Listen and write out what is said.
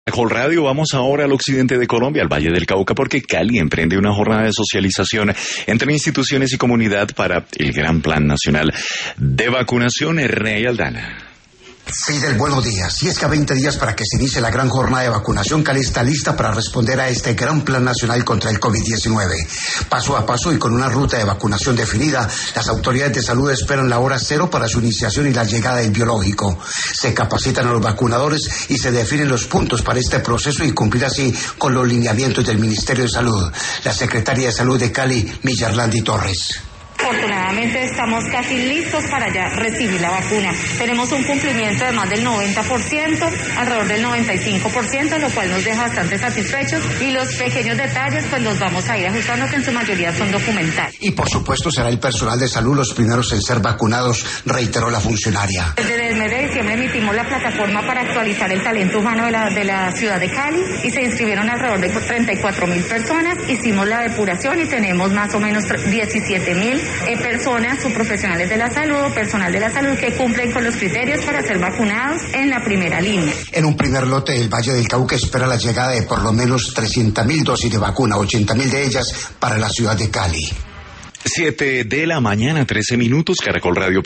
Caracol Radio, vamos ahora al occidente de Colombia, al Valle del Cauca, porque Cali emprende una jornada de socialización entre instituciones y comunidad para el Gran Plan Nacional de Vacunación. Rey Aldana. Fidel, buenos días. Y es que a 20 días para que se inicie la gran jornada de vacunación, Cali está lista para responder a este gran plan nacional contra el COVID-19. Paso a paso y con una ruta de vacunación definida, las autoridades de salud esperan la hora cero para su iniciación y la llegada del biológico. Se capacitan a los vacunadores y se definen los puntos para este proceso y cumplir así con los lineamientos del Ministerio de Salud. La secretaria de Salud de Cali, Millarlandi Torres. Afortunadamente estamos casi listos para ya recibir la vacuna. Tenemos un cumplimiento de más del 90%, alrededor del 95%, lo cual nos deja bastante satisfechos, y los pequeños detalles pues los vamos a ir ajustando, que en su mayoría son documentales. Y por supuesto será el personal de salud los primeros en ser vacunados, reiteró la funcionaria. Desde el mes de diciembre emitimos la plataforma para actualizar el talento humano de la ciudad de Cali y se inscribieron alrededor de 34.000 personas. Hicimos la depuración y tenemos más o menos 17.000 personas o profesionales de la salud o personal de la salud que cumplen con los criterios para ser vacunados en la primera línea. En un primer lote, el Valle del Cauca espera la llegada de por lo menos 300.000 dosis de vacuna, 80.000 de ellas para la ciudad de Cali. 7 de la mañana, 13 minutos, Caracol Radio.